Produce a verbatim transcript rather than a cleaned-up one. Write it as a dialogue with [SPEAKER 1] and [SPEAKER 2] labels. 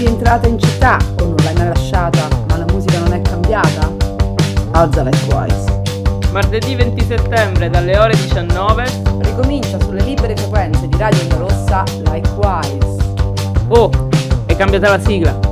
[SPEAKER 1] rientrata in città o non l'hai mai lasciata, ma la musica non è cambiata? Alza Likewise.
[SPEAKER 2] Martedì venti settembre dalle ore diciannove
[SPEAKER 1] ricomincia sulle libere frequenze di Radio Onda Rossa Likewise.
[SPEAKER 2] Oh, è cambiata la sigla.